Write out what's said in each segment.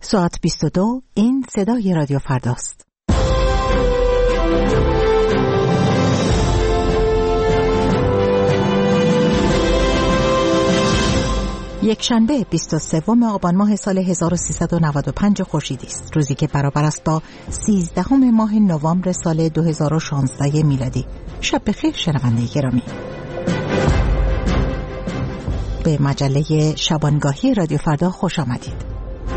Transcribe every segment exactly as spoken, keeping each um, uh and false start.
ساعت بیست و دو، این صدای رادیو فرداست. یک شنبه بیست و سوم آبان ماه سال هزار و سیصد و نود و پنج خورشیدی است، روزی که برابر است با سیزدهم ماه نوامبر سال دو هزار و شانزده میلادی. شب بخیر شنونده گرامی. به مجله شبانگاهی رادیو فردا خوش آمدید.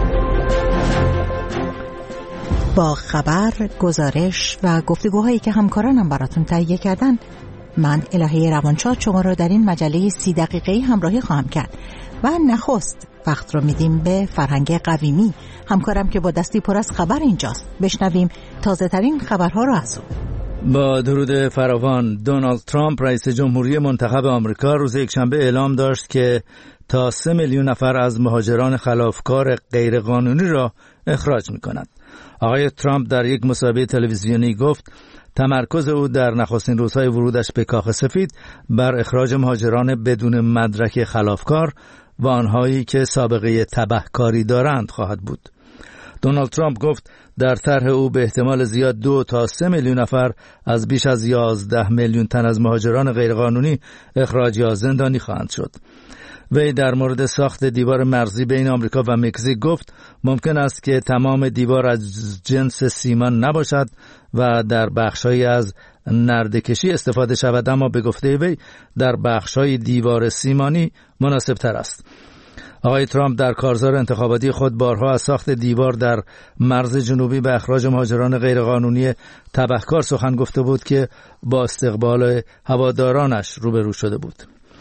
با خبر، گزارش و گفتگوهایی که همکارانم براتون تهیه کردن، من الهه روانشاد شما را در این مجله سی دقیقه‌ای همراهی خواهم کرد. و نخست وقت رو میدیم به فرهنگ قویمی، همکارم که با دستی پر از خبر اینجاست. بشنویم تازه ترین خبرها رو از او. با درود فراوان، دونالد ترامپ رئیس جمهوری منتخب آمریکا روز یکشنبه اعلام داشت که تا سه میلیون نفر از مهاجران خلافکار غیرقانونی را اخراج می‌کند. آقای ترامپ در یک مصاحبه تلویزیونی گفت تمرکز او در نخستین روزهای ورودش به کاخ سفید بر اخراج مهاجران بدون مدرک خلافکار و آنهایی که سابقه تبهکاری دارند خواهد بود. دونالد ترامپ گفت در طرح او به احتمال زیاد دو تا سه میلیون نفر از بیش از یازده میلیون تن از مهاجران غیرقانونی اخراج یا زندانی خواهند شد. وی در مورد ساخت دیوار مرزی بین آمریکا و مکزیک گفت ممکن است که تمام دیوار از جنس سیمان نباشد و در بخش‌هایی از نرده‌کشی استفاده شود، اما به گفته وی در بخش‌های دیوار سیمانی مناسب تر است. آقای ترامپ در کارزار انتخاباتی خود بارها از ساخت دیوار در مرز جنوبی به اخراج مهاجران غیرقانونی تبهکار سخن گفته بود که با استقبال هوادارانش روبرو شده بود.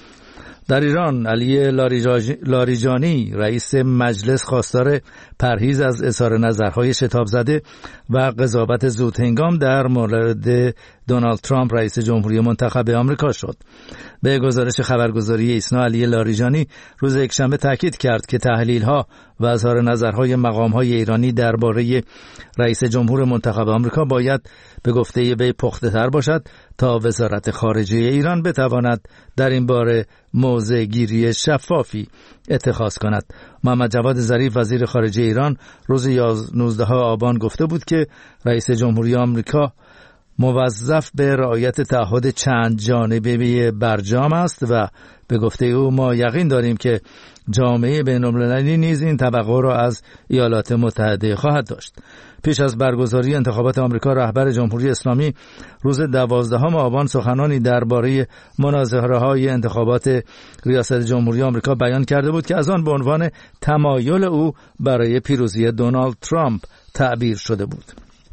در ایران، علی لاریجانی رئیس مجلس خواستار پرهیز از اظهار نظرهای شتاب زده و قضاوت زودهنگام در مورد دونالد ترامپ رئیس جمهوری منتخب آمریکا شد. به گزارش خبرگزاری ایسنا، علی لاریجانی روز یکشنبه تاکید کرد که تحلیل‌ها و اظهار نظرهای مقام‌های ایرانی درباره رئیس جمهور منتخب آمریکا باید به گفته وی پخته‌تر باشد تا وزارت خارجه ایران بتواند در این باره موضع گیری شفافی اتخاذ کند. محمد جواد ظریف وزیر خارجه ایران روز نوزدهم آبان گفته بود که رئیس جمهوری آمریکا موظف به رعایت تعهد چند جانبه برجام است و به گفته او ما یقین داریم که جامعه بین‌المللی نیز این توقع را از ایالات متحده خواهد داشت. پیش از برگزاری انتخابات آمریکا، رهبر جمهوری اسلامی روز دوازدهم آبان سخنانی درباره مناظره‌های انتخابات ریاست جمهوری آمریکا بیان کرده بود که از آن به عنوان تمایل او برای پیروزی دونالد ترامپ تعبیر شده بود.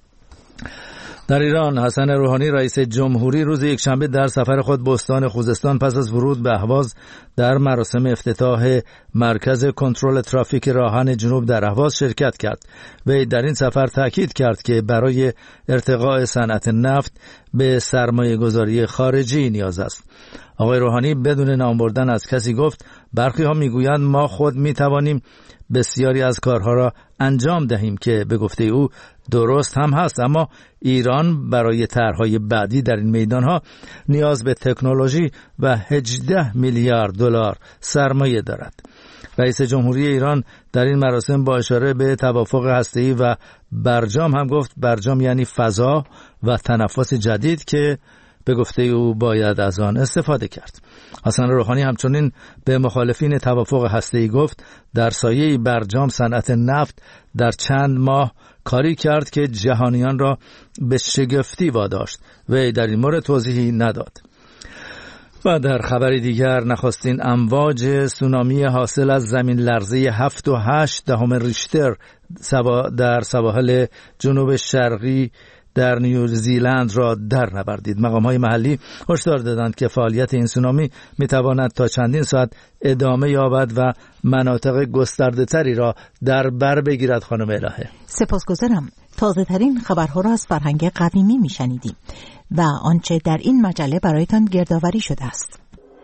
در ایران، حسن روحانی رئیس جمهوری روز یکشنبه در سفر خود به استان خوزستان پس از ورود به اهواز در مراسم افتتاح مرکز کنترل ترافیک راهن جنوب در اهواز شرکت کرد. وی در این سفر تاکید کرد که برای ارتقاء صنعت نفت به سرمایه گذاری خارجی نیاز است. آقای روحانی بدون نام بردن از کسی گفت برخی ها میگویند ما خود میتوانیم بسیاری از کارها را انجام دهیم که به گفته او درست هم هست، اما ایران برای طرح‌های بعدی در این میدانها نیاز به تکنولوژی و هجده میلیارد دلار سرمایه دارد. رئیس جمهوری ایران در این مراسم با اشاره به توافق هسته‌ای و برجام هم گفت برجام یعنی فضا و تنفس جدید که به گفته او باید از آن استفاده کرد. حسن روحانی همچنین به مخالفین توافق هسته‌ای گفت در سایه برجام صنعت نفت در چند ماه کاری کرد که جهانیان را به شگفتی واداشت. وی در این مورد توضیحی نداد. و در خبری دیگر، نخستین امواج سونامی حاصل از زمین لرزه هفت و هشت دهم ریشتر در سواحل جنوب شرقی در نیوزیلند را در نوردید. مقام‌های محلی هشدار دادند که فعالیت این سونامی می‌تواند تا چندین ساعت ادامه یابد و مناطق گسترده‌تری را در بر بگیرد. خانم الهه، سپاسگزارم. تازه ترین خبرها را از فرهنگ قویمی میشنیدیم و آنچه در این مجله برایتان گردآوری شده است.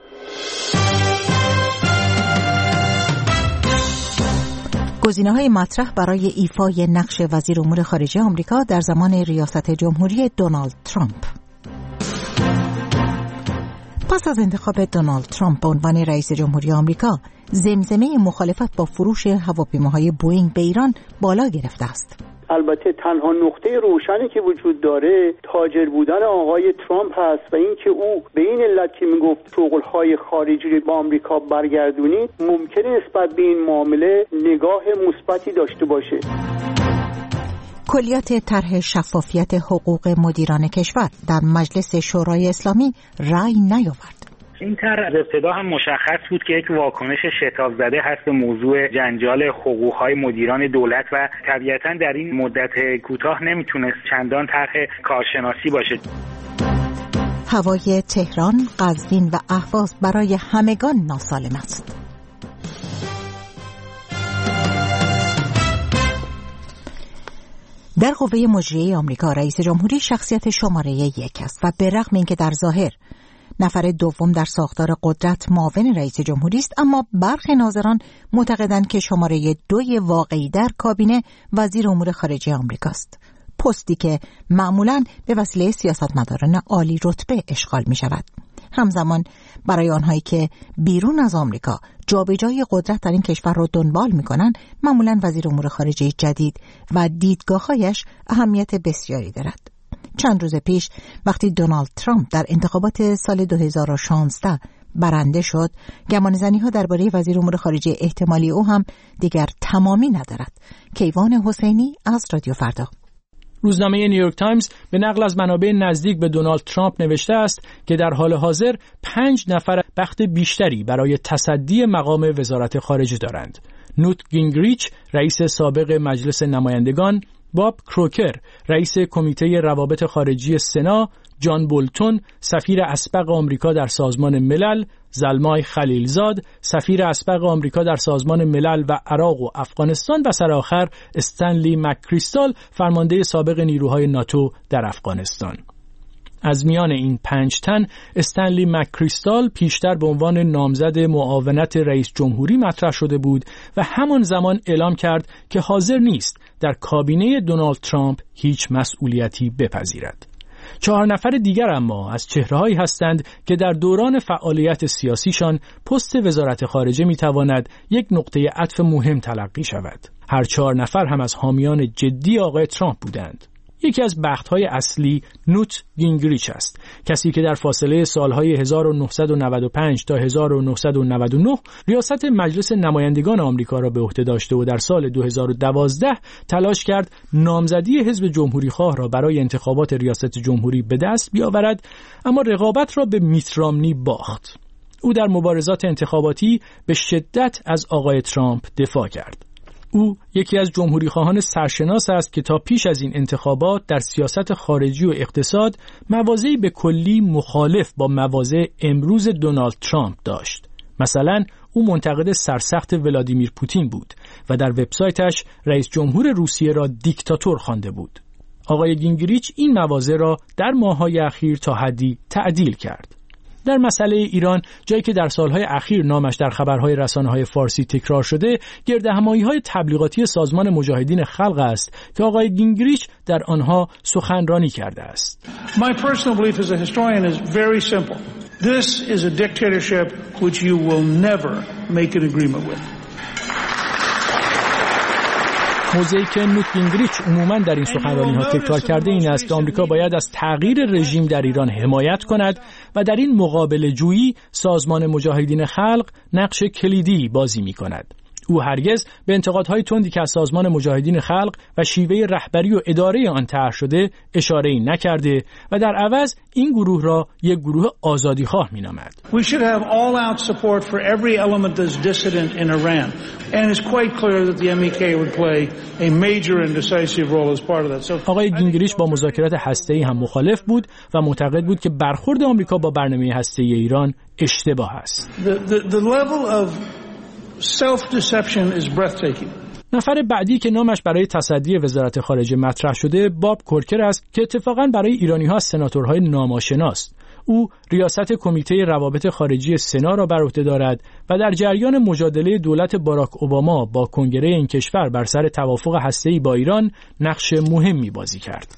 گزینه‌های مطرح برای ایفای نقش وزیر امور خارجه آمریکا در زمان ریاست جمهوری دونالد ترامپ. پس از انتخاب دونالد ترامپ به عنوان رئیس جمهوری آمریکا، زمزمه مخالفت با فروش هواپیماهای بوئینگ به ایران بالا گرفته است. البته تنها نقطه روشنی که وجود داره تاجر بودن آقای ترامپ هست و اینکه او به این علت که میگفت شغل‌های خارجی رو با آمریکا برگردونید ممکنه نسبت به این معامله نگاه مثبتی داشته باشه. کلیات طرح شفافیت حقوق مدیران کشور در مجلس شورای اسلامی رأی نیاورد. این طرح از ابتدا هم مشخص بود که یک واکنش شتاب زده هست به موضوع جنجال حقوق‌های مدیران دولت و طبیعتاً در این مدت کوتاه نمیتونست چندان طرح کارشناسی باشه. هوای تهران، قزوین و اهواز برای همگان ناسالم است. در قوه مجریه آمریکا رئیس جمهوری شخصیت شماره یک است و به رغم اینکه در ظاهر نفر دوم در ساختار قدرت معاون رئیس جمهوری است، اما برخی ناظران معتقدند که شماره دوی واقعی در کابینه وزیر امور خارجه آمریکا است، پستی که معمولاً به وسیله سیاستمداران عالی رتبه اشغال می شود. همزمان برای آنهایی که بیرون از آمریکا جابجایی قدرت در این کشور را دنبال می‌کنند، معمولاً وزیر امور خارجه جدید و دیدگاه‌هایش اهمیت بسیاری دارد. چند روز پیش وقتی دونالد ترامپ در انتخابات سال دو هزار و شانزده برنده شد، گمانه‌زنی‌ها درباره وزیر امور خارجه احتمالی او هم دیگر تمامی ندارد. کیوان حسینی از رادیو فردا. روزنامه نیویورک تایمز به نقل از منابع نزدیک به دونالد ترامپ نوشته است که در حال حاضر پنج نفر بخت بیشتری برای تصدی مقام وزارت خارجه دارند: نوت گینگریچ، رئیس سابق مجلس نمایندگان، باب کروکر، رئیس کمیته روابط خارجی سنا، جان بولتون، سفیر اسبق آمریکا در سازمان ملل، زلمای خلیلزاد، سفیر اسبق آمریکا در سازمان ملل و عراق و افغانستان و سرآخر استنلی مک‌کریستال، فرمانده سابق نیروهای ناتو در افغانستان. از میان این پنج تن استنلی مک‌کریستال پیشتر به عنوان نامزد معاونت رئیس جمهوری مطرح شده بود و همان زمان اعلام کرد که حاضر نیست در کابینه دونالد ترامپ هیچ مسئولیتی بپذیرد. چهار نفر دیگر اما از چهره‌هایی هستند که در دوران فعالیت سیاسیشان پست وزارت خارجه می‌تواند یک نقطه عطف مهم تلقی شود. هر چهار نفر هم از حامیان جدی آقای ترامپ بودند. یکی از بخت‌های اصلی نوت گینگریچ است، کسی که در فاصله سال‌های هزار و نهصد و نود و پنج تا هزار و نهصد و نود و نه ریاست مجلس نمایندگان آمریکا را به عهده داشته و در سال دو هزار و دوازده تلاش کرد نامزدی حزب جمهوری‌خواه را برای انتخابات ریاست جمهوری به دست بیاورد، اما رقابت را به میت رامنی باخت. او در مبارزات انتخاباتی به شدت از آقای ترامپ دفاع کرد. او یکی از جمهوری‌خواهان سرشناس است که تا پیش از این انتخابات در سیاست خارجی و اقتصاد مواضعی به کلی مخالف با مواضع امروز دونالد ترامپ داشت. مثلا او منتقد سرسخت ولادیمیر پوتین بود و در وبسایتش رئیس جمهور روسیه را دیکتاتور خوانده بود. آقای گینگریچ این مواضع را در ماه‌های اخیر تا حدی تعدیل کرد. در مسئله ایران، جایی که در سالهای اخیر نامش در خبرهای رسانه‌های فارسی تکرار شده، گردهمایی‌های تبلیغاتی سازمان مجاهدین خلق است که آقای گینگریچ در آنها سخنرانی کرده است. My personal belief as a historian is very simple. This is a dictatorship which you will never make an agreement with. موضعی که نوت گینگریچ عموماً در این سخنرانی‌ها تکرار کرده این است که آمریکا باید از تغییر رژیم در ایران حمایت کند و در این مقابله جویی سازمان مجاهدین خلق نقش کلیدی بازی می‌کند. او هرگز به انتقادهای تندی که از سازمان مجاهدین خلق و شیوه رهبری و اداره آن طرح شده اشاره‌ای نکرده و در عوض این گروه را یک گروه آزادیخواه می‌نامد. We should have all-out support for every element that's dissident in Iran and it's quite clear that the ام ای کی would play a major and decisive role as part of that. So آقای گینگریچ با مذاکرات هسته‌ای هم مخالف بود و معتقد بود که برخورد آمریکا با برنامه هسته‌ای ایران اشتباه است. The, the, the level of self-deception is breathtaking. نفر بعدی که نامش برای تصدی وزارت خارجه مطرح شده باب کورکر است که اتفاقاً برای ایرانی‌ها سناتورهای ناماشناست. او ریاست کمیته روابط خارجی سنا را بر عهده دارد و در جریان مجادله دولت باراک اوباما با کنگره این کشور بر سر توافق هسته‌ای با ایران نقش مهمی بازی کرد.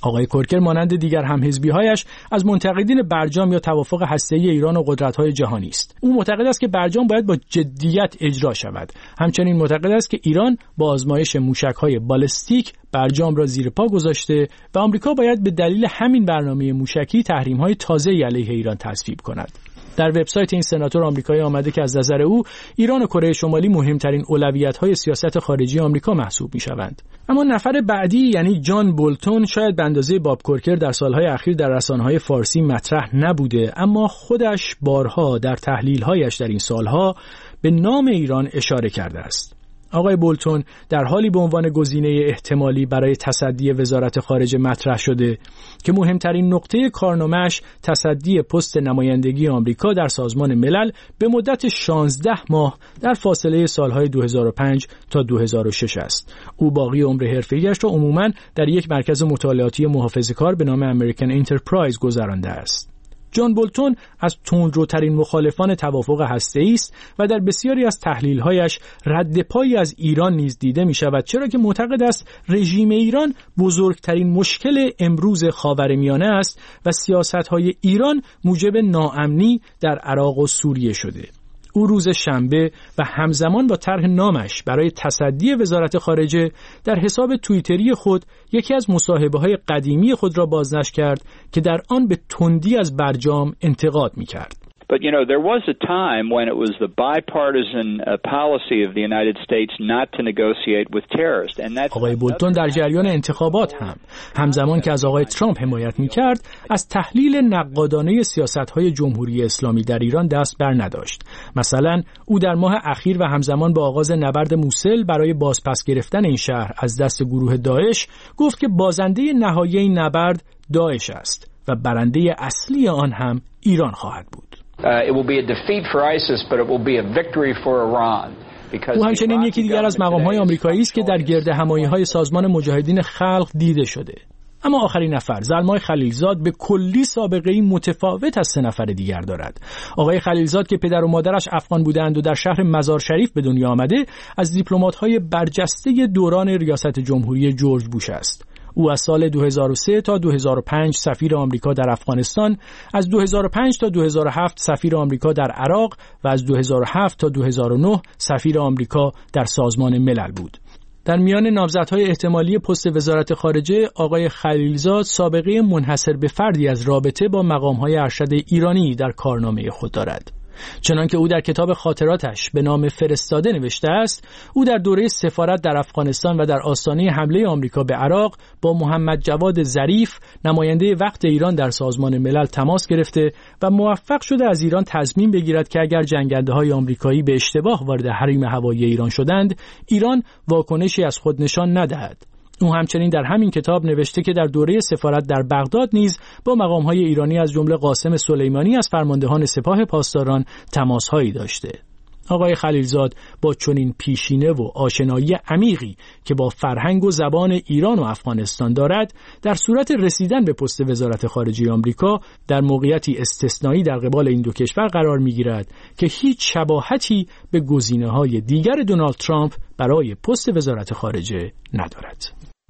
آقای کورکر مانند دیگر همحزبی‌هایش از منتقدین برجام یا توافق هسته‌ای ایران و قدرت‌های جهانی است. او معتقد است که برجام باید با جدیت اجرا شود. همچنین معتقد است که ایران با آزمایش موشک‌های بالستیک برجام را زیر پا گذاشته و آمریکا باید به دلیل همین برنامه موشکی تحریم‌های تازه‌ای علیه ایران تصویب کند. در وبسایت این سناتور آمریکایی آمده که از نظر او ایران و کره شمالی مهمترین اولویت‌های سیاست خارجی آمریکا محسوب می‌شوند. اما نفر بعدی یعنی جان بولتون شاید به اندازه باب کورکر در سالهای اخیر در رسانه‌های فارسی مطرح نبوده، اما خودش بارها در تحلیل‌هایش در این سالها به نام ایران اشاره کرده است. آقای بولتون در حالی به عنوان گزینه احتمالی برای تصدی وزارت خارجه مطرح شده که مهمترین نقطه کارنامه‌اش تصدی پست نمایندگی آمریکا در سازمان ملل به مدت شانزده ماه در فاصله سالهای دو هزار و پنج تا دو هزار و شش است. او باقی عمر حرفه‌ایش را عموماً در یک مرکز مطالعاتی محافظه‌کار به نام امریکن انترپرایز گذرانده است. جان بولتون از تندروترین مخالفان توافق هسته‌ای است و در بسیاری از تحلیل‌هایش رد پایی از ایران نیز دیده می‌شود، چرا که معتقد است رژیم ایران بزرگترین مشکل امروز خاورمیانه است و سیاست‌های ایران موجب ناامنی در عراق و سوریه شده. او روز شنبه و همزمان با طرح نامش برای تصدی وزارت خارجه در حساب توییتری خود یکی از مصاحبه‌های قدیمی خود را بازنشر کرد که در آن به تندی از برجام انتقاد می‌کرد. But, you know, there was a time when it was the bipartisan uh, policy of the United States not to negotiate with terrorists. And that's آقای بولتون در جریان انتخابات هم همزمان که از آقای ترامپ حمایت می‌کرد، از تحلیل نقادانه سیاست‌های جمهوری اسلامی در ایران دست بر نداشت. مثلا او در ماه اخیر و همزمان با آغاز نبرد موصل برای بازپس گرفتن این شهر از دست گروه داعش گفت که بازنده نهایی این نبرد داعش است و برنده اصلی آن هم ایران خواهد بود. Uh, it will be a defeat for ISIS, but it will be a victory for Iran. او همچنین یکی دیگر از مقام‌های آمریکایی است که در گرد همایی‌های سازمان مجاهدین خلق دیده شده. اما آخرین نفر، زلمای خلیلزاد، به کلی سابقه‌ای متفاوت از سه نفر دیگر دارد. آقای خلیلزاد که پدر و مادرش افغان بودند و در شهر مزار شریف به دنیا آمده، از دیپلمات‌های برجسته دوران ریاست جمهوری جورج بوش است. او از سال دو هزار و سه تا دو هزار و پنج سفیر آمریکا در افغانستان، از دو هزار و پنج تا دو هزار و هفت سفیر آمریکا در عراق و از دو هزار و هفت تا دو هزار و نه سفیر آمریکا در سازمان ملل بود. در میان نامزدهای احتمالی پست وزارت خارجه، آقای خلیلزاد سابقه منحصر به فردی از رابطه با مقام‌های ارشد ایرانی در کارنامه خود دارد. چنانکه او در کتاب خاطراتش به نام فرستاده نوشته است، او در دوره سفارت در افغانستان و در آستانه حمله آمریکا به عراق با محمد جواد ظریف نماینده وقت ایران در سازمان ملل تماس گرفته و موفق شده از ایران تضمین بگیرد که اگر جنگنده‌های آمریکایی به اشتباه وارد حریم هوایی ایران شدند، ایران واکنشی از خود نشان ندهد. او همچنین در همین کتاب نوشته که در دوره سفارت در بغداد نیز با مقام‌های ایرانی از جمله قاسم سلیمانی از فرماندهان سپاه پاسداران تماس‌هایی داشته. آقای خلیلزاد با چنین پیشینه و آشنایی عمیقی که با فرهنگ و زبان ایران و افغانستان دارد، در صورت رسیدن به پست وزارت خارجه آمریکا در موقعیتی استثنایی در قبال این دو کشور قرار می‌گیرد که هیچ شباهتی به گزینه‌های دیگر دونالد ترامپ برای پست وزارت خارجه ندارد.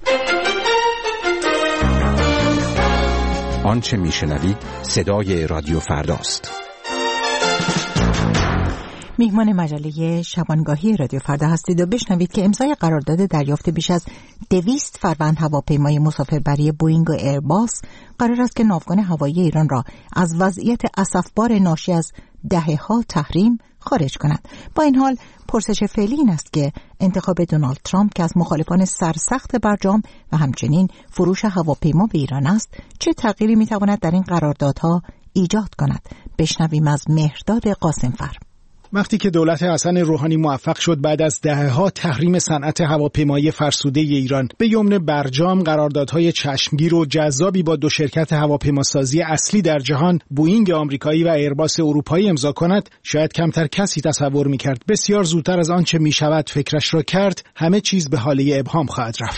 آنچه میشنوید صدای رادیو فرداست. میهمان مجله شبانگاهی رادیو فردا هستید و بشنوید که امضای قرارداد دریافت بیش از دویست فروند هواپیمای مسافربری بوئینگ و ایرباس قرار است که ناوگان هوایی ایران را از وضعیت اسفبار ناشی از دهه‌ها تحریم خارج کند. با این حال پرسش فعلی این است که انتخاب دونالد ترامپ که از مخالفان سرسخت برجام و همچنین فروش هواپیما به ایران است، چه تغییری میتواند در این قراردادها ایجاد کند؟ بشنویم از مهرداد قاسمفر. وقتی که دولت حسن روحانی موفق شد بعد از دهه‌ها تحریم صنعت هواپیمایی فرسوده ایران به یمن برجام قراردادهای چشمگیر و جذابی با دو شرکت هواپیماسازی اصلی در جهان، بوئینگ آمریکایی و ایرباس اروپایی امضا کند، شاید کمتر کسی تصور می‌کرد بسیار زودتر از آنچه می‌شود فکرش را کرد، همه چیز به حاله ابهام خواهد رفت.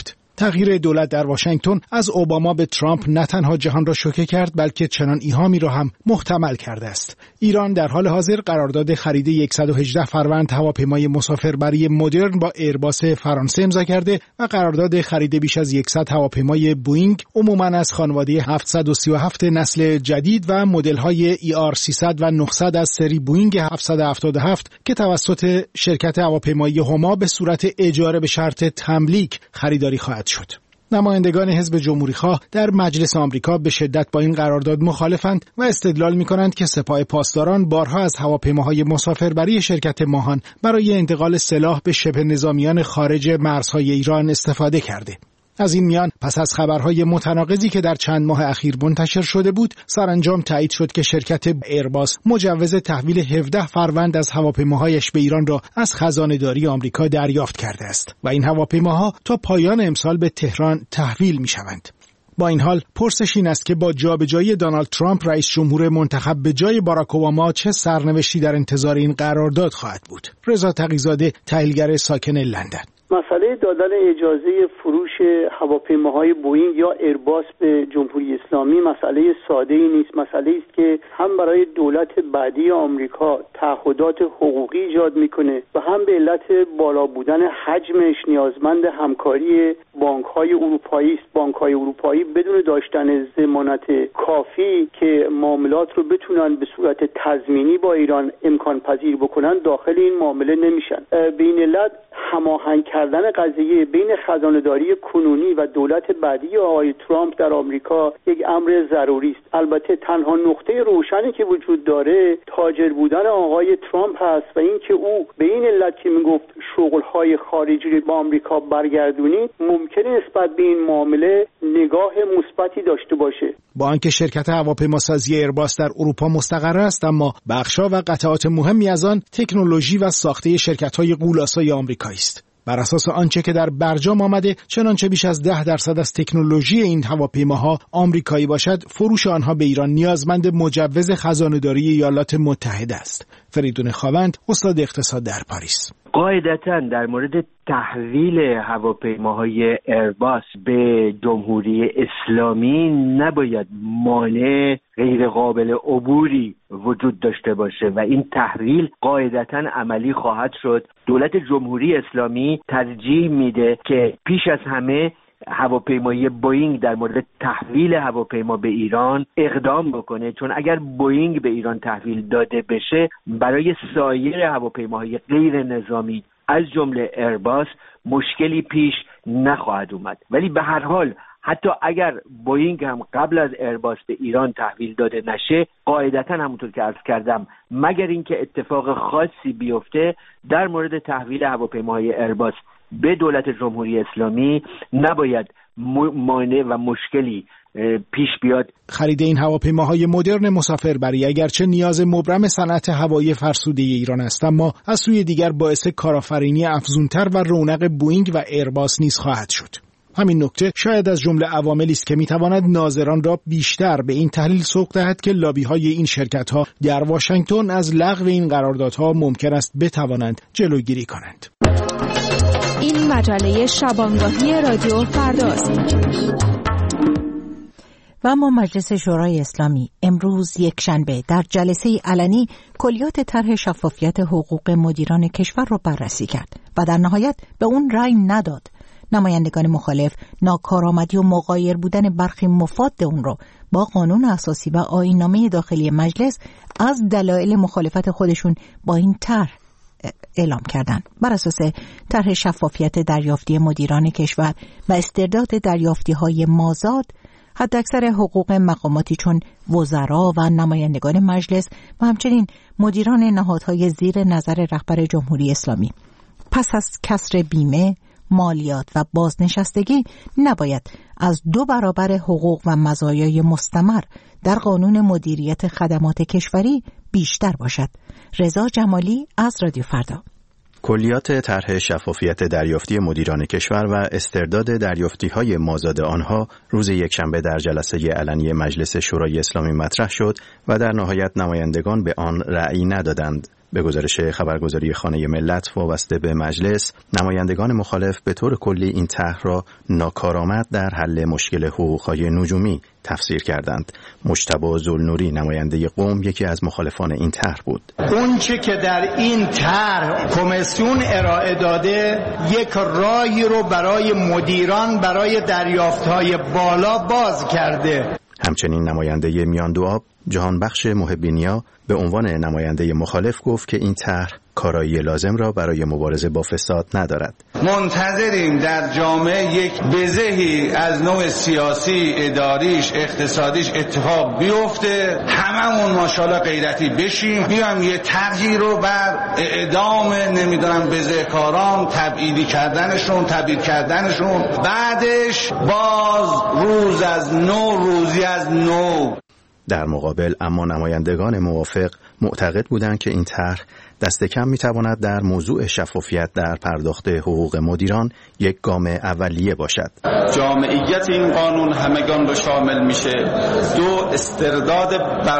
تغییر دولت در واشنگتن از اوباما به ترامپ نه تنها جهان را شوکه کرد بلکه چنان ایهامی را هم محتمل کرده است. ایران در حال حاضر قرارداد خرید صد و هجده فروند هواپیمای مسافربری مدرن با ایرباس فرانسه امضا کرده و قرارداد خرید بیش از صد هواپیمای بوئینگ عموماً از خانواده هفتصد و سی و هفت نسل جدید و مدل‌های ای آر سیصد و نهصد از سری بوئینگ هفتصد و هفتاد و هفت که توسط شرکت هواپیمایی هما به صورت اجاره به شرط تملیک خریداری خواهد شد. نمایندگان حزب جمهوری‌خواه در مجلس آمریکا به شدت با این قرارداد مخالفند و استدلال می‌کنند که سپاه پاسداران بارها از هواپیماهای مسافربری شرکت ماهان برای انتقال سلاح به شبه نظامیان خارج مرزهای ایران استفاده کرده. از این میان پس از خبرهای متناقضی که در چند ماه اخیر منتشر شده بود، سرانجام تایید شد که شرکت ایرباس مجوز تحویل هفده فروند از هواپیماهایش به ایران را از خزانه‌داری آمریکا دریافت کرده است و این هواپیماها تا پایان امسال به تهران تحویل می‌شوند. با این حال پرسش این است که با جابجایی دونالد ترامپ رئیس جمهور منتخب به جای باراک اوباما چه سرنوشتی در انتظار این قرارداد خواهد بود. رضا تقی‌زاده، تحلیلگر ساکن لندن: مسئله دادن اجازه فروش هواپیماهای بوئینگ یا ایرباس به جمهوری اسلامی مسئله ساده ای نیست. مسئله است که هم برای دولت بعدی آمریکا تعهدات حقوقی ایجاد میکنه و هم به علت بالا بودن حجمش نیازمند همکاری بانک‌های اروپایی است. بانک‌های اروپایی بدون داشتن ضمانت کافی که معاملات رو بتونن به صورت تضمینی با ایران امکان پذیر بکنن داخل این معامله نمیشن. به این علت هماهنگ کردن قضیه بین خزانه‌داری کنونی و دولت بعدی آقای ترامپ در آمریکا یک امر ضروری است. البته تنها نقطه روشنی که وجود داره تاجر بودن آقای ترامپ هست و اینکه او به این علت که میگفت شغل‌های خارجی رو با آمریکا برگردونید ممکنه نسبت به این معامله نگاه مثبتی داشته باشه. با آنکه شرکت هواپیماسازی ایرباس در اروپا مستقر است، اما بخش‌ها و قطعات مهمی از آن تکنولوژی و ساخته شرکت‌های غول‌آسای آمریکایی است. بر اساس آنچه که در برجام آمده، چنانچه بیش از ده درصد از تکنولوژی این هواپیماها آمریکایی باشد، فروش آنها به ایران نیازمند مجوز خزانه‌داری ایالات متحده است. فریدون خاوند، استاد اقتصاد در پاریس: قاعدتاً در مورد تحویل هواپیماهای ایرباس به جمهوری اسلامی نباید مانع غیر قابل عبوری وجود داشته باشه و این تحویل قاعدتاً عملی خواهد شد. دولت جمهوری اسلامی ترجیح میده که پیش از همه هواپیمایی بوئینگ در مورد تحویل هواپیما به ایران اقدام بکنه، چون اگر بوئینگ به ایران تحویل داده بشه برای سایر هواپیماهای غیر نظامی از جمله ایرباس مشکلی پیش نخواهد اومد. ولی به هر حال حتی اگر بوئینگ هم قبل از ایرباس به ایران تحویل داده نشه، قاعدتاً همونطور که عرض کردم مگر اینکه اتفاق خاصی بیفته در مورد تحویل هواپیماهای ایرباس به دولت جمهوری اسلامی نباید مانع و مشکلی پیش بیاد. خرید این هواپیماهای مدرن مسافربری اگرچه نیاز مبرم صنعت هوایی فرسوده ایران است، اما از سوی دیگر باعث کارآفرینی افزونتر و رونق بوئینگ و ایرباس نیز خواهد شد. همین نکته شاید از جمله عواملی است که میتواند ناظران را بیشتر به این تحلیل سوق دهد که لابی‌های این شرکت‌ها در واشنگتن از لغو این قراردادها ممکن است بتوانند جلوگیری کنند. این مجله شبانگاهی رادیو فرداست. و اما مجلس شورای اسلامی امروز یکشنبه در جلسه علنی کلیات طرح شفافیت حقوق مدیران کشور را بررسی کرد و در نهایت به اون رأی نداد. نمایندگان مخالف ناکارآمدی و مغایر بودن برخی مفاد اون را با قانون اساسی و آیین‌نامه داخلی مجلس از دلایل مخالفت خودشون با این طرح اعلام کردند. بر اساس طرح شفافیت دریافتی مدیران کشور و استرداد دریافتی‌های مازاد، حداکثر حقوق مقاماتی چون وزرا و نمایندگان مجلس و همچنین مدیران نهادهای زیر نظر رهبر جمهوری اسلامی پس از کسر بیمه، مالیات و بازنشستگی نباید از دو برابر حقوق و مزایای مستمر در قانون مدیریت خدمات کشوری بیشتر باشد. رضا جمالی از رادیو فردا. کلیات طرح شفافیت دریافتی مدیران کشور و استرداد دریافتی‌های مازاد آنها روز یکشنبه در جلسه علنی مجلس شورای اسلامی مطرح شد و در نهایت نمایندگان به آن رأی ندادند. به گزارش خبرگزاری خانه ملت وابسته به مجلس، نمایندگان مخالف به طور کلی این طرح را ناکارآمد در حل مشکل حقوق‌های نجومی تفسیر کردند. مجتبی ذوالنوری نماینده قم یکی از مخالفان این طرح بود. اون چه که در این طرح کمیسیون ارائه داده یک راهی رو برای مدیران برای دریافت‌های بالا باز کرده. همچنین نماینده میاندوآب جهانبخش محبینیا به عنوان نماینده مخالف گفت که این طرح کارایی لازم را برای مبارزه با فساد ندارد. منتظریم در جامعه یک بزهی از نوع سیاسی، اداریش، اقتصادیش اتفاق بیفته، هممون ماشاءالله غیرتی بشیم، بیایم یه طرحی رو بر اعدام نمیدونم بزهکاران، تبعیدی کردنشون، تبعید کردنشون، بعدش باز روز از نو، روزی از نو. در مقابل اما نمایندگان موافق معتقد بودند که این طرح دست کم میتواند در موضوع شفافیت در پرداخت حقوق مدیران یک گام اولیه باشد. جامعیت این قانون همگان را شامل میشه. دو، استرداد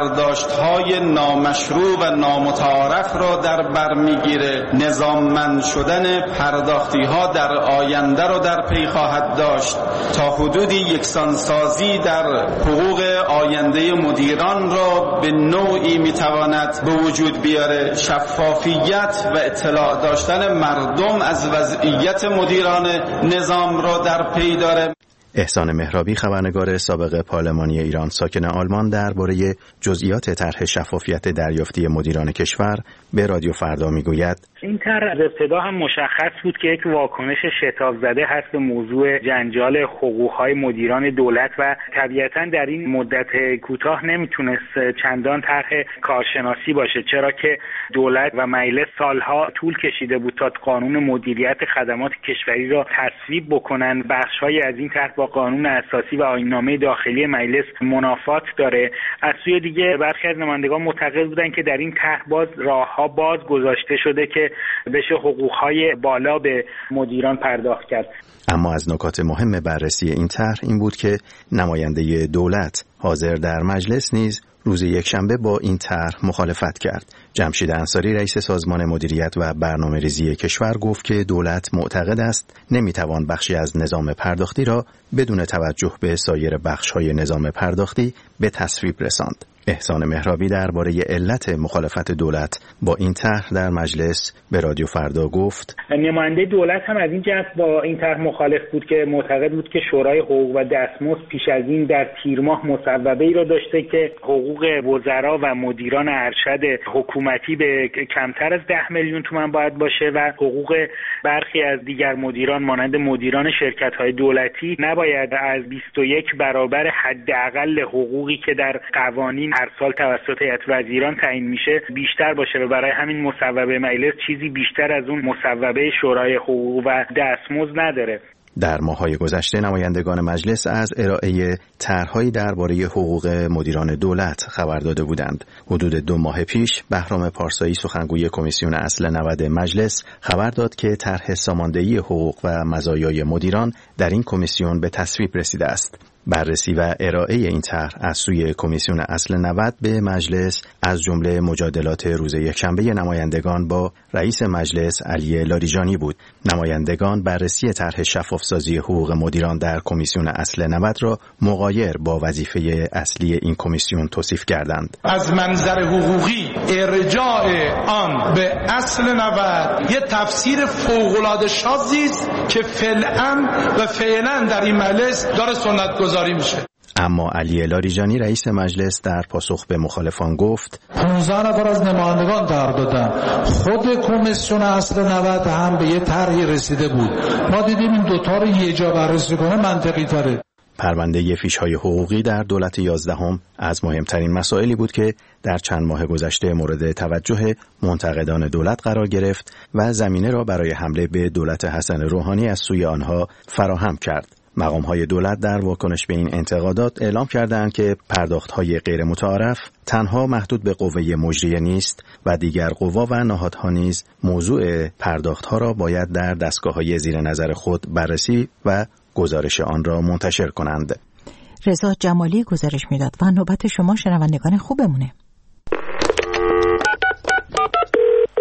برداشت‌های نامشروع و نامتعارف را در بر میگیره. نظاممند شدن پرداختی‌ها در آینده را در پی خواهد داشت تا حدودی یکسانسازی در حقوق آینده مدیران را به نوعی میتواند به وجود بیاره. شفاف شفافیت و اطلاع داشتن مردم از وضعیت مدیران نظام را در پی داره. احسان مهرابی خبرنگار سابق پارلمانی ایران ساکن آلمان درباره جزئیات طرح شفافیت دریافتی مدیران کشور به رادیو فردا میگوید: این طرح از ابتدا هم مشخص بود که یک واکنش شتاب زده هست به موضوع جنجال حقوق‌های مدیران دولت و طبیعتاً در این مدت کوتاه نمیتونست چندان طرح کارشناسی باشه، چرا که دولت و مجلس سالها طول کشیده بود تا قانون مدیریت خدمات کشوری را تصویب بکنن. بخش‌های از این طرح با قانون اساسی و آیین‌نامه داخلی مجلس منافات داره. از سوی دیگه برخی از نمایندگان معتقد بودن که در این طرح باز راه‌ها باز گذاشته شده که بشه حقوق‌های بالا به مدیران پرداخت کرد. اما از نکات مهم بررسی این طرح این بود که نماینده دولت حاضر در مجلس نیز روز یکشنبه با این طرح مخالفت کرد. جمشید انصاری رئیس سازمان مدیریت و برنامه‌ریزی کشور گفت که دولت معتقد است نمیتوان بخشی از نظام پرداختی را بدون توجه به سایر بخش‌های نظام پرداختی به تصویب رساند. احسان مهرابی درباره علت مخالفت دولت با این طرح در مجلس به رادیو فردا گفت: نماینده دولت هم از این جهت با این طرح مخالف بود که معتقد بود که شورای حقوق و دستمزد پیش از این در تیر ماه مصوبه‌ای را داشته که حقوق وزرا و مدیران ارشد حکومتی به کمتر از ده میلیون تومان باید باشه و حقوق برخی از دیگر مدیران مانند مدیران شرکت‌های دولتی نباید از بیست و یک برابر حداقل حقوقی که در قوانین هر سال توسط هیئت وزیران تعیین میشه بیشتر باشه و برای همین مصوبه مجلس چیزی بیشتر از اون مصوبه شورای حقوق و دستمزد نداره. در ماه‌های گذشته نمایندگان مجلس از ارائه طرح‌هایی درباره حقوق مدیران دولت خبر داده بودند. حدود دو ماه پیش بهرام پارسایی سخنگوی کمیسیون اصل نود مجلس خبر داد که طرح ساماندهی حقوق و مزایای مدیران در این کمیسیون به تصویب رسیده است. بررسی و ارائه این طرح از سوی کمیسیون اصل نود به مجلس از جمله مجادلات روز یکشنبه نمایندگان با رئیس مجلس علی لاریجانی بود. نمایندگان بررسی طرح شفافسازی حقوق مدیران در کمیسیون اصل نود را مغایر با وظیفه اصلی این کمیسیون توصیف کردند. از منظر حقوقی ارجاع آن به اصل نود یه تفسیر فوق‌العاده شاذی است که فعلا و فعلا در این مجلس داره سنت گذاری میشه. اما علی لاریجانی رئیس مجلس در پاسخ به مخالفان گفت: پانزده نفر از نمایندگان طرح دادن، خود کمیسیون اصل نود هم به یه طرحی رسیده بود. ما دیدیم این دوتا رو یه جا بررسی کنه منطقی تره. پرونده فیش‌های حقوقی در دولت یازدهم از مهمترین مسائلی بود که در چند ماه گذشته مورد توجه منتقدان دولت قرار گرفت و زمینه را برای حمله به دولت حسن روحانی از سوی آنها فراهم کرد. مقام‌های دولت در واکنش به این انتقادات اعلام کردند که پرداخت‌های غیر متعارف تنها محدود به قوه مجریه نیست و دیگر قوا و نهادها نیز موضوع پرداخت‌ها را باید در دستگاه‌های زیر نظر خود بررسی و گزارش آن را منتشر کنند. رضا جمالی گزارش میداد و نوبت شما شنوندگان خوبمونه.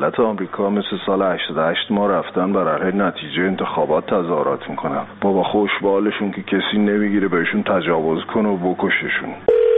ملت آمریکا مثل سال هشتاد و هشت ما رفتن بر علیه نتیجه انتخابات تظاهرات میکنن. بابا خوش به حالشون که کسی نمیگیره بهشون تجاوز کنه و بکششون.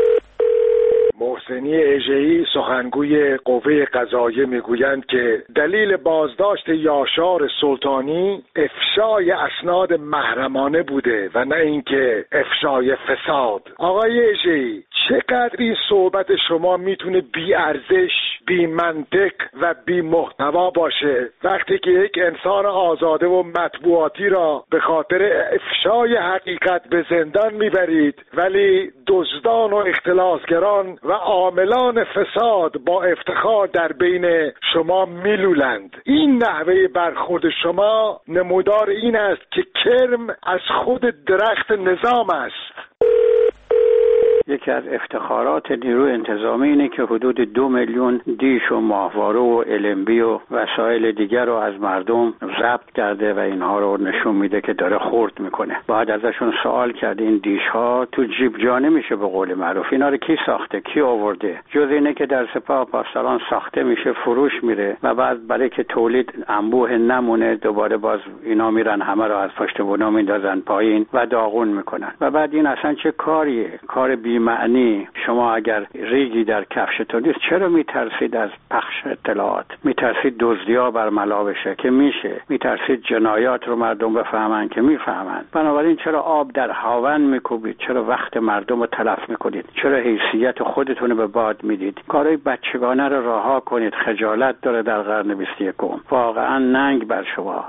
محسنی اژه‌ای سخنگوی قوه قضاییه میگویند که دلیل بازداشت یاشار سلطانی افشای اسناد محرمانه بوده و نه اینکه افشای فساد. آقای اژه‌ای، چقدر این صحبت شما میتونه بی ارزش، بی منطق و بی محتوا باشه وقتی که یک انسان آزاده و مطبوعاتی را به خاطر افشای حقیقت به زندان میبرید ولی دزدان و اختلاسگران و عاملان فساد با افتخار در بین شما میلولند. این نحوه برخورد شما نمودار این است که کرم از خود درخت نظام است. یکی از افتخارات نیروی انتظامی اینه که حدود دو میلیون دیش و ماهواره و المبی و وسایل دیگر رو از مردم ضبط کرده و اینها رو نشون میده که داره خرد میکنه. باید ازشون سوال کرد این دیش ها تو جیب جا نمیشه به قول معروف. اینا رو کی ساخته، کی آورده؟ جز اینه که در سپاه پاسداران ساخته میشه، فروش میره و بعد برای که تولید انبوه نمونه دوباره باز اینا میرن همه رو از پشت بنا میندازن پایین و داغون میکنن. و بعد این اصلا چه کاریه؟ کار بی معنی. شما اگر ریگی در کفشتون نیست چرا میترسید از پخش اطلاعات؟ میترسید دزدی‌ها برملا بشه که میشه، میترسید جنایات رو مردم بفهمن که میفهمن. بنابراین چرا آب در هاون میکوبید؟ چرا وقت مردم رو تلف میکنید؟ چرا حیثیت خودتون رو به باد میدید؟ کارهای بچگانه رو رها کنید. خجالت داره در قرن بیست و یکم. واقعا ننگ بر شما.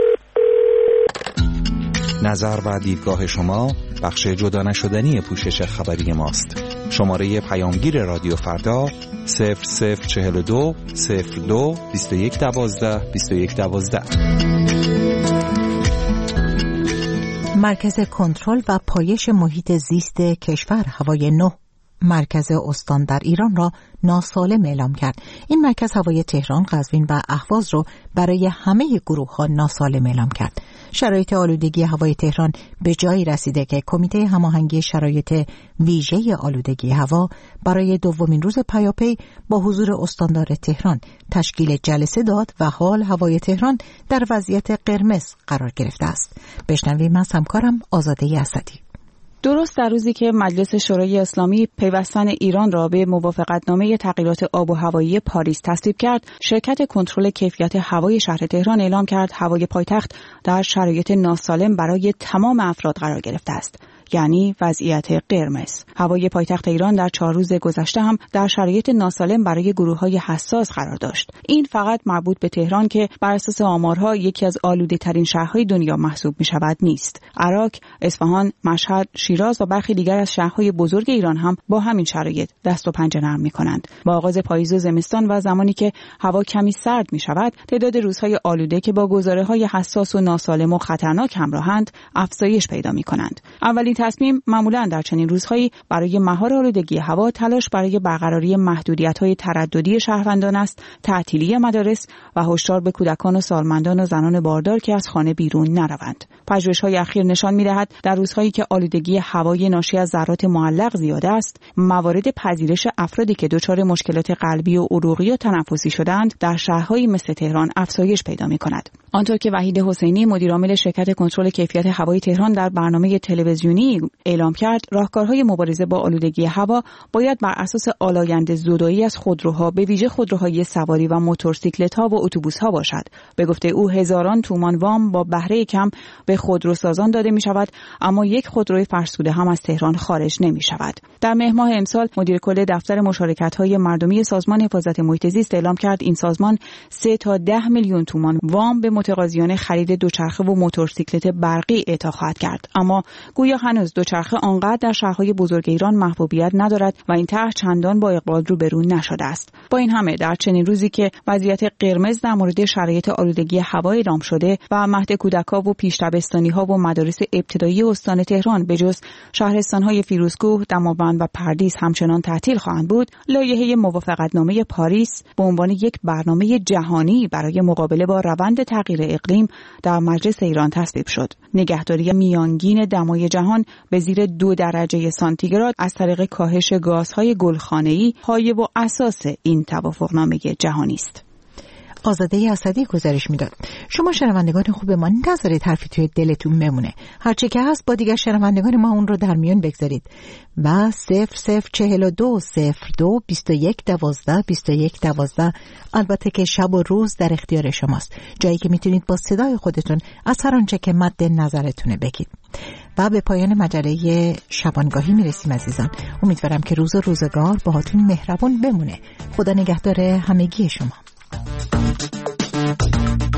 نظر و دیدگاه شما بخش جدا نشدنی پوشش خبری ماست. شماره پیامگیر رادیو فردا صفر صفر چهل و دو صفر دو بیست و یک دوازده بیست و یک دوازده. مرکز کنترل و پایش محیط زیست کشور هوای نه مرکز استان در ایران را ناسالم اعلام کرد. این مرکز هوای تهران، قزوین و اهواز را برای همه گروه ها ناسالم اعلام کرد. شرایط آلودگی هوای تهران به جایی رسیده که کمیته هماهنگی شرایط ویژه آلودگی هوا برای دومین روز پیاپی با حضور استاندار تهران تشکیل جلسه داد و حال هوای تهران در وضعیت قرمز قرار گرفته است. بشنویم از همکارم آزاده اسدی. درست در روزی که مجلس شورای اسلامی پیوستن ایران را به موافقتنامه تغییرات آب و هوایی پاریس تصویب کرد، شرکت کنترل کیفیت هوای شهر تهران اعلام کرد هوای پایتخت در شرایط ناسالم برای تمام افراد قرار گرفته است. یعنی وضعیت قرمز. هوای پایتخت ایران در چهار روز گذشته هم در شرایط ناسالم برای گروه‌های حساس قرار داشت. این فقط مربوط به تهران که بر اساس آمارها یکی از آلوده‌ترین شهرهای دنیا محسوب می‌شود نیست. عراق، اصفهان، مشهد، شیراز و برخی دیگر از شهرهای بزرگ ایران هم با همین شرایط دست و پنجه نرم می‌کنند. با آغاز پاییز و زمستان و زمانی که هوا کمی سرد می‌شود، تعداد روزهای آلوده که با گزاره‌های حساس و ناسالم و خطرناک همراهند، افزایش پیدا می‌کنند. اولین تصمیم معمولاً در چنین روزهایی برای مهار آلودگی هوا تلاش برای برقراری محدودیت‌های ترددی شهروندان است، تعطیلی مدارس و هشدار به کودکان و سالمندان و زنان باردار که از خانه بیرون نروند. پژوهش‌های اخیر نشان می‌دهد در روزهایی که آلودگی هوای ناشی از ذرات معلق زیاد است، موارد پذیرش افرادی که دچار مشکلات قلبی و عروقی و تنفسی شدند در شهرهایی مثل تهران افزایش پیدا می‌کند. آنطور که وحید حسینی مدیرعامل شرکت کنترل کیفیت هوای تهران در برنامه تلویزیونی اعلام کرد، راهکارهای مبارزه با آلودگی هوا باید بر اساس آلاینده زدایی از خودروها، به ویژه خودروهای سواری و موتورسیکلت‌ها و اتوبوس‌ها باشد. به گفته او هزاران تومان وام با بهره کم به خودروسازان داده می‌شود، اما یک خودروی فرسوده هم از تهران خارج نمی‌شود. در مهر ماه امسال مدیر کل دفتر مشارکت‌های مردمی سازمان حفاظت محیط زیست اعلام کرد این سازمان سه تا ده میلیون تومان وام به متقاضیان خرید دوچرخه و موتورسیکلت برقی اعطا خواهد کرد. اما گویا هنوز دوچرخه آنقدر در شهرهای بزرگ ایران محبوبیت ندارد و این طرح چندان با اقبال روبرو نشده است. با این همه در چنین روزی که وضعیت قرمز در مورد شرایط آلودگی هوا اعلام شده و مهد کودک‌ها و پیش‌دبستانی‌ها و مدارس ابتدایی استان تهران به جز شهرستان‌های فیروزکوه، دماوند و پردیس همچنان تعطیل خواهند بود، لایحه موافقتنامه پاریس به عنوان یک برنامه جهانی برای مقابله با روند تغییر اقلیم در مجلس ایران تصویب شد. نگهداری میانگین دمای جهان به زیر دو درجه سانتیگراد از طریق کاهش گازهای گلخانه‌ای پایه و اساس این توافقنامه جهانی است. آزاده اسدی گزارش میداد. شما شنوندگان خوب ما نذارید حرفی توی دلتون بمونه. هرچه که هست با دیگر شنوندگان ما اون رو در میون بگذارید. و صفر صفر چهل و دو صفر دو بیست و یک دوازده بیست و یک دوازده، البته که شب و روز در اختیار شماست، جایی که میتونید با صدای خودتون از هر آنچه که مد نظرتونه بگید. و به پایان مجله شبانگاهی میرسیم عزیزان. امیدوارم که روز و روزگار باهاتون مهربون بمونه. خدا نگهدار همگی شما.